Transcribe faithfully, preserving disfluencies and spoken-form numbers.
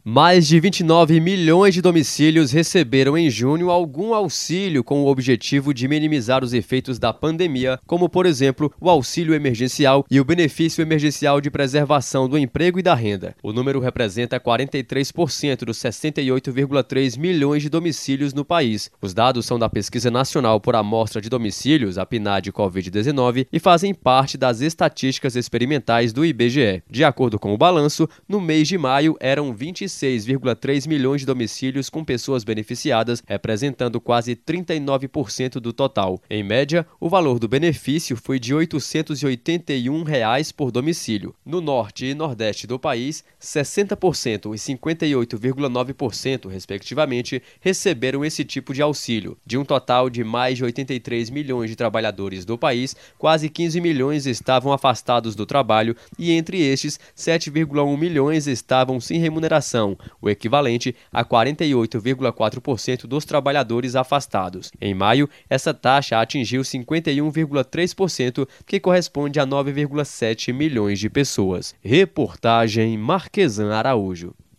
Mais de vinte e nove milhões de domicílios receberam em junho algum auxílio com o objetivo de minimizar os efeitos da pandemia, como, por exemplo, o auxílio emergencial e o benefício emergencial de preservação do emprego e da renda. O número representa quarenta e três por cento dos sessenta e oito vírgula três milhões de domicílios no país. Os dados são da Pesquisa Nacional por Amostra de Domicílios, a PNAD covid dezenove, e fazem parte das estatísticas experimentais do I B G E. De acordo com o balanço, no mês de maio eram vinte e seis vírgula três milhões de domicílios com pessoas beneficiadas, representando quase trinta e nove por cento do total. Em média, o valor do benefício foi de oitocentos e oitenta e um reais por domicílio. No norte e nordeste do país, sessenta por cento e cinquenta e oito vírgula nove por cento, respectivamente, receberam esse tipo de auxílio. De um total de mais de oitenta e três milhões de trabalhadores do país, quase quinze milhões estavam afastados do trabalho e, entre estes, sete vírgula um milhões estavam sem remuneração, o equivalente a quarenta e oito vírgula quatro por cento dos trabalhadores afastados. Em maio, essa taxa atingiu cinquenta e um vírgula três por cento, que corresponde a nove vírgula sete milhões de pessoas. Reportagem Marquesan Araújo.